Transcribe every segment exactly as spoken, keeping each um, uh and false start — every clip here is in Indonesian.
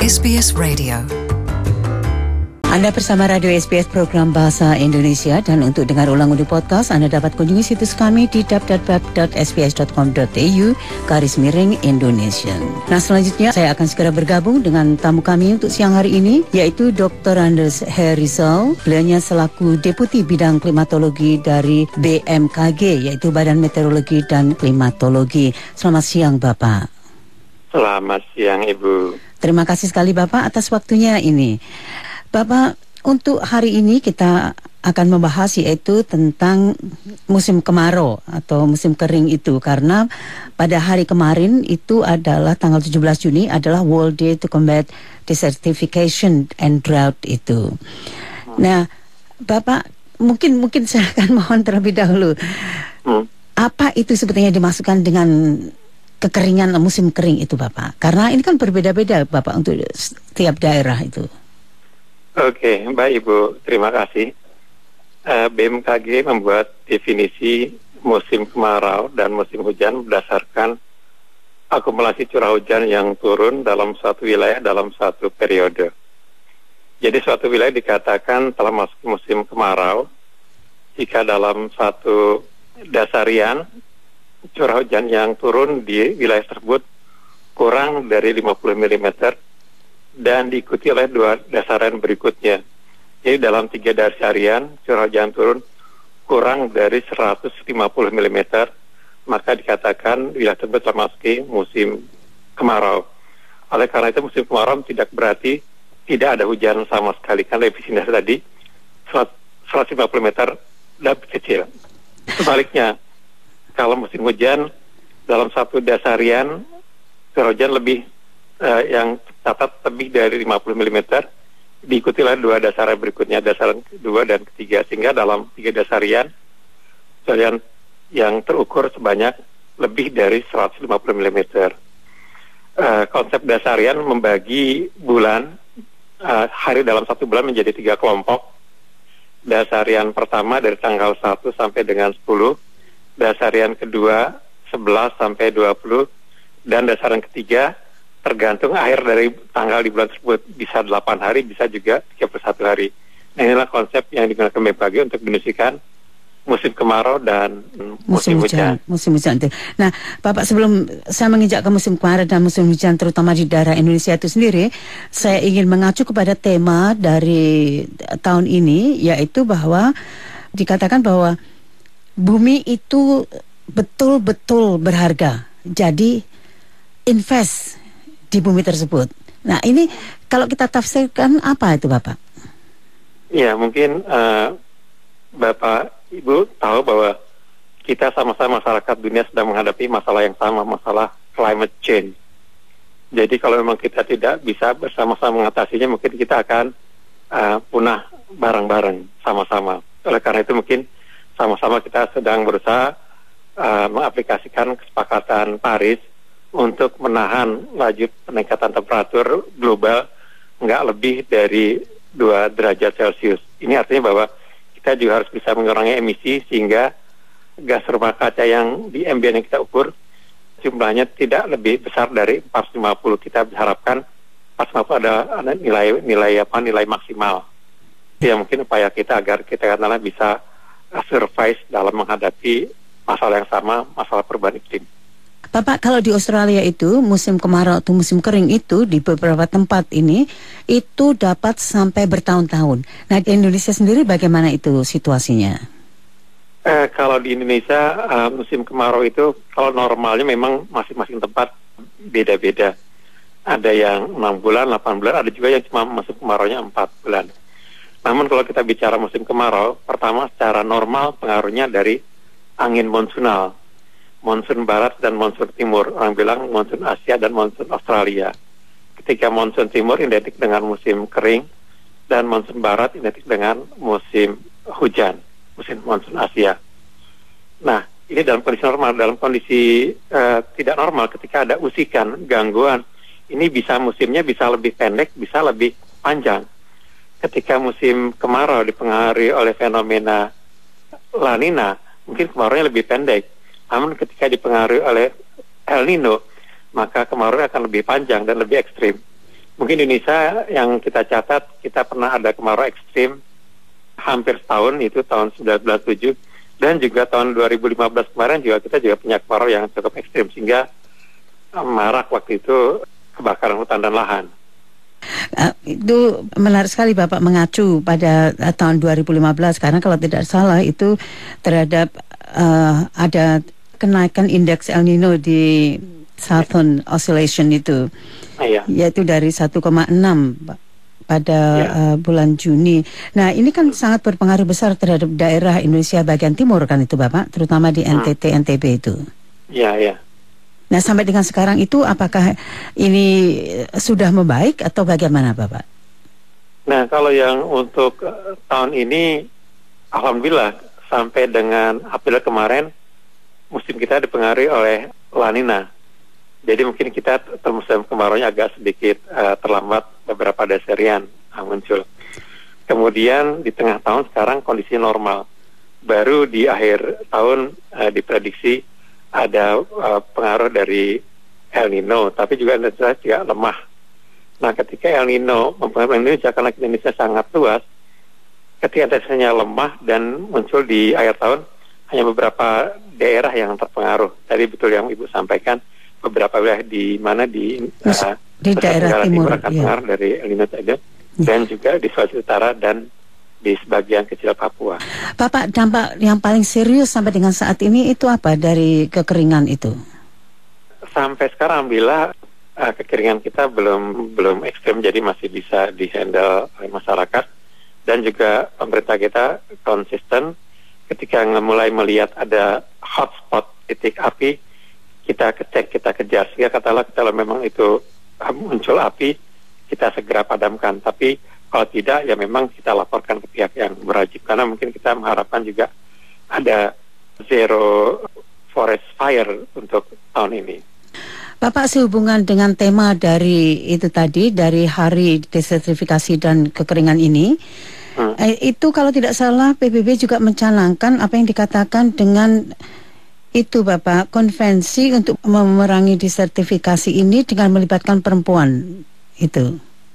S B S Radio. Anda bersama Radio S B S Program Bahasa Indonesia, dan untuk dengar ulang audio podcast Anda dapat kunjungi situs kami di w w w dot s b s dot com dot a u garis miring Indonesia. Nah, selanjutnya saya akan segera bergabung dengan tamu kami untuk siang hari ini, yaitu Doktor Anders Herizal. Beliaunya selaku Deputi Bidang Klimatologi dari B M K G, yaitu Badan Meteorologi dan Klimatologi. Selamat siang Bapak. Selamat siang Ibu. Terima kasih sekali Bapak atas waktunya ini. Bapak, untuk hari ini kita akan membahas yaitu tentang musim kemarau atau musim kering itu, karena pada hari kemarin itu adalah tanggal tujuh belas Juni adalah World Day to Combat Desertification and Drought itu. Nah, Bapak, mungkin mungkin saya akan mohon terlebih dahulu. Hmm. Apa itu sebetulnya dimasukkan dengan kekeringan musim kering itu Bapak? Karena ini kan berbeda-beda Bapak untuk setiap daerah itu. Oke, baik Ibu, terima kasih. Uh, B M K G membuat definisi musim kemarau dan musim hujan berdasarkan akumulasi curah hujan yang turun dalam suatu wilayah dalam suatu periode. Jadi suatu wilayah dikatakan telah masuk musim kemarau jika dalam suatu dasarian curah hujan yang turun di wilayah tersebut kurang dari lima puluh milimeter dan diikuti oleh dua dasaran berikutnya. Jadi dalam tiga dasarian curah hujan turun kurang dari seratus lima puluh milimeter, maka dikatakan wilayah tersebut telah memasuki musim kemarau. Oleh karena itu musim kemarau tidak berarti tidak ada hujan sama sekali, karena definisi tadi seratus lima puluh meter lebih kecil. Sebaliknya, kalau musim hujan dalam satu dasarian curah hujan lebih uh, yang catat lebih dari lima puluh milimeter, diikuti oleh dua dasaran berikutnya, dasaran kedua dan ketiga, sehingga dalam tiga dasarian curah yang terukur sebanyak lebih dari seratus lima puluh milimeter. Uh, konsep dasarian membagi bulan uh, hari dalam satu bulan menjadi tiga kelompok. Dasarian pertama dari tanggal satu sampai dengan sepuluh, dasarian kedua sebelas sampai dua puluh, dan dasaran ketiga tergantung akhir dari tanggal di bulan tersebut, bisa delapan hari, bisa juga tiga puluh satu hari. Nah, inilah konsep yang digunakan B M K G untuk mendefinisikan musim kemarau dan musim, musim hujan. hujan. Musim hujan itu. Nah, Bapak, sebelum saya menginjak ke musim kemarau dan musim hujan terutama di daerah Indonesia itu sendiri, saya ingin mengacu kepada tema dari tahun ini, yaitu bahwa dikatakan bahwa bumi itu betul-betul berharga. Jadi invest di bumi tersebut. Nah, ini kalau kita tafsirkan apa itu Bapak? Ya, mungkin uh, Bapak Ibu tahu bahwa kita sama-sama masyarakat dunia sedang menghadapi masalah yang sama, masalah climate change. Jadi kalau memang kita tidak bisa bersama-sama mengatasinya, mungkin kita akan uh, punah bareng-bareng sama-sama. Oleh karena itu mungkin sama-sama kita sedang berusaha uh, mengaplikasikan kesepakatan Paris untuk menahan laju peningkatan temperatur global nggak lebih dari dua derajat Celcius. Ini artinya bahwa kita juga harus bisa mengurangi emisi sehingga gas rumah kaca yang di ambien yang kita ukur jumlahnya tidak lebih besar dari empat ratus lima puluh. Kita harapkan empat ratus lima puluh ada, ada nilai nilai apa nilai maksimal. Ya, mungkin upaya kita agar kita katakanlah bisa survive dalam menghadapi masalah yang sama, masalah perubahan iklim. Bapak, kalau di Australia itu musim kemarau atau musim kering itu di beberapa tempat ini itu dapat sampai bertahun-tahun. Nah, di Indonesia sendiri bagaimana itu situasinya? Eh, kalau di Indonesia uh, musim kemarau itu kalau normalnya memang masing-masing tempat beda-beda. Ada yang enam bulan, delapan bulan, ada juga yang cuma musim kemaraunya empat bulan. Namun kalau kita bicara musim kemarau, pertama secara normal pengaruhnya dari angin monsunal. Monsun barat dan monsun timur. Orang bilang monsun Asia dan monsun Australia. Ketika monsun timur identik dengan musim kering dan monsun barat identik dengan musim hujan, musim monsun Asia. Nah, ini dalam kondisi normal. Dalam kondisi uh, tidak normal, ketika ada usikan, gangguan, ini bisa musimnya bisa lebih pendek, bisa lebih panjang. Ketika musim kemarau dipengaruhi oleh fenomena La Nina, mungkin kemaraunya lebih pendek. Namun ketika dipengaruhi oleh El Nino, maka kemarau akan lebih panjang dan lebih ekstrim. mungkin Indonesia yang kita catat, kita pernah ada kemarau ekstrim hampir setahun, itu tahun sembilan belas tujuh, dan juga tahun dua ribu lima belas kemarin juga kita juga punya kemarau yang cukup ekstrim, sehingga uh, marak waktu itu kebakaran hutan dan lahan. Uh, itu menarik sekali Bapak mengacu pada uh, tahun dua ribu lima belas, karena kalau tidak salah itu terhadap uh, ada kenaikan indeks El Nino di Southern Oscillation itu, ya. yaitu dari satu koma enam pada ya. uh, bulan Juni. Nah, ini kan sangat berpengaruh besar terhadap daerah Indonesia bagian timur kan itu Bapak, terutama di N T T, N T B itu. Ya, ya. Nah, sampai dengan sekarang itu apakah ini sudah membaik atau bagaimana Bapak? Nah, kalau yang untuk uh, tahun ini, alhamdulillah sampai dengan April kemarin, musim kita dipengaruhi oleh La Nina. Jadi mungkin kita musim kemaraunya agak sedikit uh, terlambat, beberapa deserian uh, muncul. Kemudian di tengah tahun sekarang kondisi normal. Baru di akhir tahun uh, diprediksi ada uh, pengaruh dari El Nino, tapi juga Indonesia juga lemah. Nah, ketika El Nino mempengaruhi Indonesia, karena Indonesia sangat luas, ketika intensitasnya lemah dan muncul di akhir tahun, hanya beberapa daerah yang terpengaruh. Tadi betul yang Ibu sampaikan, beberapa wilayah di mana di, uh, di daerah timur, timur akan pengaruh ya. dari El Nino tadi, ya. Dan juga di Sulawesi Utara dan di sebagian kecil Papua. Bapak, dampak yang paling serius sampai dengan saat ini itu apa dari kekeringan itu? Sampai sekarang alhamdulillah uh, kekeringan kita belum belum ekstrem, jadi masih bisa dihandle oleh masyarakat, dan juga pemerintah kita konsisten ketika mulai melihat ada hotspot titik api, kita cek, kita kejar, sehingga katakanlah kalau memang itu muncul api, kita segera padamkan. Tapi kalau tidak, ya memang kita laporkan ke pihak yang berwajib, karena mungkin kita mengharapkan juga ada zero forest fire untuk tahun ini. Bapak, sehubungan dengan tema dari itu tadi, dari hari desertifikasi dan kekeringan ini, hmm. eh, itu kalau tidak salah P B B juga mencanangkan apa yang dikatakan dengan itu Bapak, konvensi untuk memerangi desertifikasi ini dengan melibatkan perempuan itu.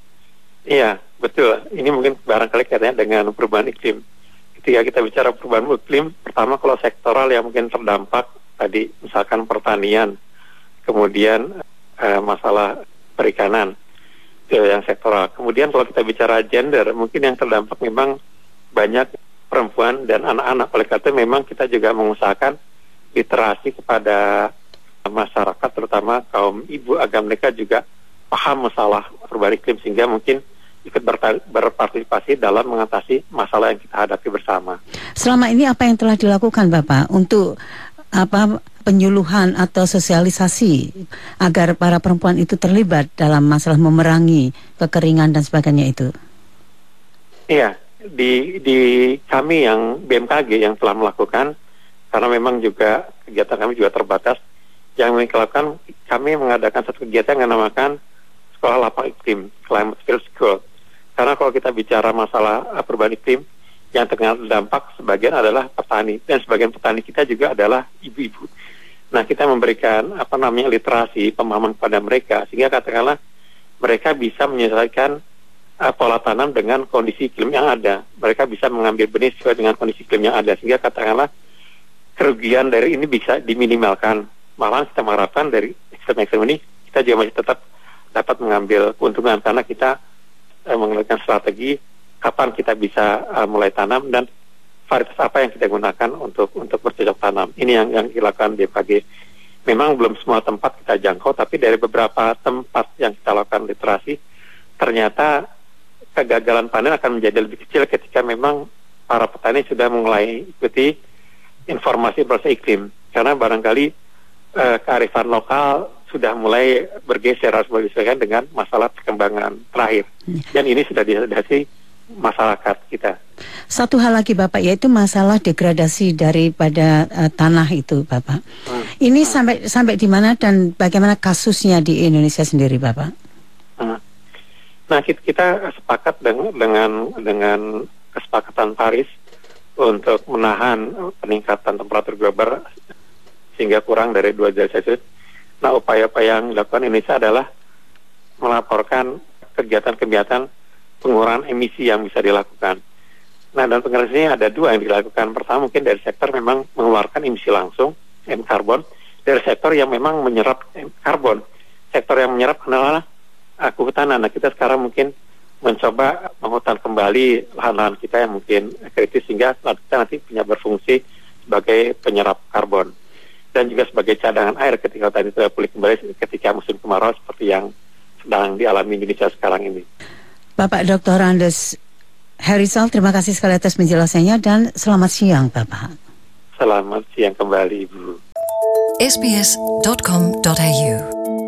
Iya, betul. Ini mungkin barangkali kaitannya dengan perubahan iklim. Ketika kita bicara perubahan iklim, pertama kalau sektoral yang mungkin terdampak tadi, misalkan pertanian, kemudian eh, masalah perikanan, itu yang sektoral. Kemudian kalau kita bicara gender, mungkin yang terdampak memang banyak perempuan dan anak-anak. Oleh karena itu memang kita juga mengusahakan literasi kepada masyarakat, terutama kaum ibu, agar mereka juga paham masalah perubahan iklim, sehingga mungkin ikut berpartisipasi dalam mengatasi masalah yang kita hadapi bersama. Selama ini apa yang telah dilakukan Bapak untuk apa penyuluhan atau sosialisasi agar para perempuan itu terlibat dalam masalah memerangi kekeringan dan sebagainya itu? Iya, di di kami yang B M K G yang telah melakukan, karena memang juga kegiatan kami juga terbatas, yang kami lakukan, kami mengadakan satu kegiatan yang dinamakan Sekolah Lapang Iklim, Climate Field School. Karena kalau kita bicara masalah uh, perubahan iklim, yang terdampak sebagian adalah petani, dan sebagian petani kita juga adalah ibu-ibu. Nah, kita memberikan apa namanya literasi, pemahaman kepada mereka, sehingga katakanlah mereka bisa menyelesaikan uh, pola tanam dengan kondisi iklim yang ada. Mereka bisa mengambil benih sesuai dengan kondisi iklim yang ada, sehingga katakanlah kerugian dari ini bisa diminimalkan. Malahan kita mengharapkan dari ekstrem-ekstrem ini kita juga masih tetap dapat mengambil keuntungan, karena kita uh, mengeluarkan strategi kapan kita bisa uh, mulai tanam dan varietas apa yang kita gunakan untuk untuk bercocok tanam. Ini yang yang dilakukan B M K G. Memang belum semua tempat kita jangkau, tapi dari beberapa tempat yang kita lakukan literasi, ternyata kegagalan panen akan menjadi lebih kecil ketika memang para petani sudah mulai ikuti informasi proses iklim. Karena barangkali uh, kearifan lokal sudah mulai bergeser, harus bergeser dengan masalah perkembangan terakhir. Dan ini sudah disadari masyarakat kita. Satu hal lagi Bapak, yaitu masalah degradasi daripada uh, tanah itu Bapak. Hmm. Ini hmm. sampai sampai di mana dan bagaimana kasusnya di Indonesia sendiri Bapak? Hmm. Nah, kita, kita sepakat dengan dengan dengan kesepakatan Paris untuk menahan peningkatan temperatur global sehingga kurang dari dua derajat Celcius. Nah, upaya-upaya yang dilakukan Indonesia adalah melaporkan ke kegiatan-kegiatan pengurangan emisi yang bisa dilakukan. Nah, dan pengertiannya ada dua yang dilakukan. Pertama, mungkin dari sektor memang mengeluarkan emisi langsung, M karbon, dari sektor yang memang menyerap karbon. Sektor yang menyerap adalah uh, kehutanan. Nah, kita sekarang mungkin mencoba menghutan kembali lahan-lahan kita yang mungkin kritis, sehingga kita nanti punya berfungsi sebagai penyerap karbon. Dan juga sebagai cadangan air ketika tadi itu pulih kembali ketika musim kemarau seperti yang sedang dialami Indonesia sekarang ini. Bapak Doktor Andes Herizal, terima kasih sekali atas penjelasannya dan selamat siang Bapak. Selamat siang kembali Ibu. S B S dot com dot A U